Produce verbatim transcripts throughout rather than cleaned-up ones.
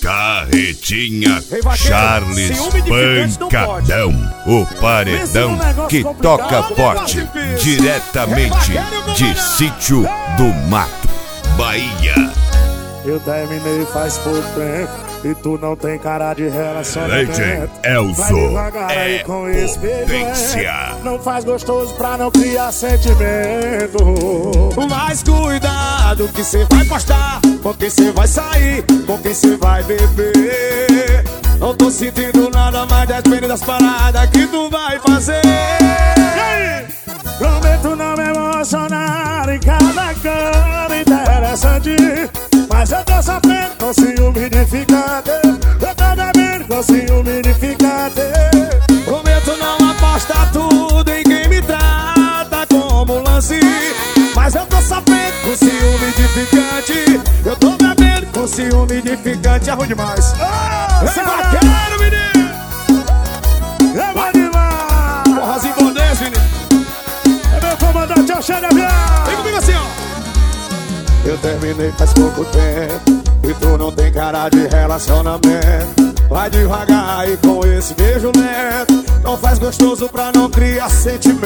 Charretinha Charles Pancadão, o paredão que toca forte diretamente de Sítio do Mato, Bahia. Eu terminei faz pouco tempo e tu não tem cara de relacionamento. Legend Elzo é com esse potência. Não faz gostoso pra não criar sentimento. Mas cuidado que cê vai postar, com quem cê vai sair, com quem cê vai beber. Não tô sentindo nada, mas depende das paradas que tu vai fazer. E aí? Prometo não me emocionar em cada cama interessante, mas eu tô sofrendo com ciúme de ficante. Eu tô bebendo com ciúme de ficante. Prometo não apostar tudo em quem me trata como lance, mas eu tô sofrendo com ciúme de ficante. Eu tô bebendo com ciúme de ficante. É ruim demais. Oh, é vaqueiro, menino. É bom demais. Porrazinho bondês, menino. É meu comandante, é o Xande Avião. Vem comigo assim, ó. Eu terminei faz pouco tempo e tu não tem cara de relacionamento. Vai devagar aí com esse beijo lento. Não faz gostoso pra não criar sentimento.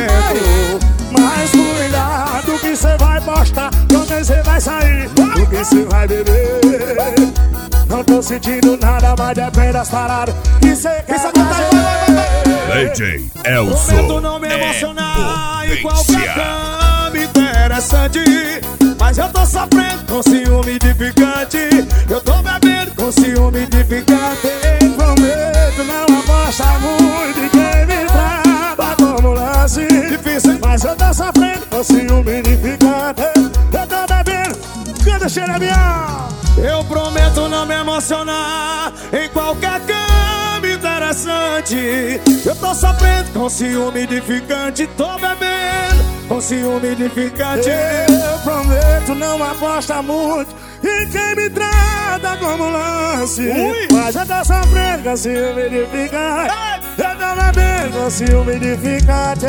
Mas cuidado que cê vai postar, com quem cê vai sair, com quem cê vai beber. Não tô sentindo nada, mas depende das paradas que cê quer fazer. Legend Elzo Prometo não me emocionar em qualquer cama interessante, mas eu tô sofrendo com ciúme de ficante. Eu tô bebendo com ciúme de ficante. Prometo não apostar muito em quem me trata como lance, difícil, mas eu tô sofrendo com ciúme de ficante. Eu tô bebendo, canta Xerebião. Eu prometo não me emocionar em qualquer cama interessante. Eu tô sofrendo com ciúme de ficante. Tô bebendo com ciúme de ficante. Eu prometo não apostar muito em quem me trata como lance, Ui. mas eu tô sofrendo com ciúme de ficante. Eu tô bebendo com ciúme de ficante.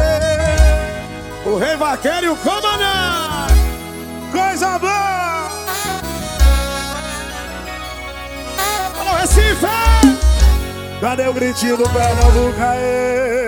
O Rei Vaqueiro e o comandante. Coisa boa. Alô, Recife! Cadê o gritinho do Pernambuco aí?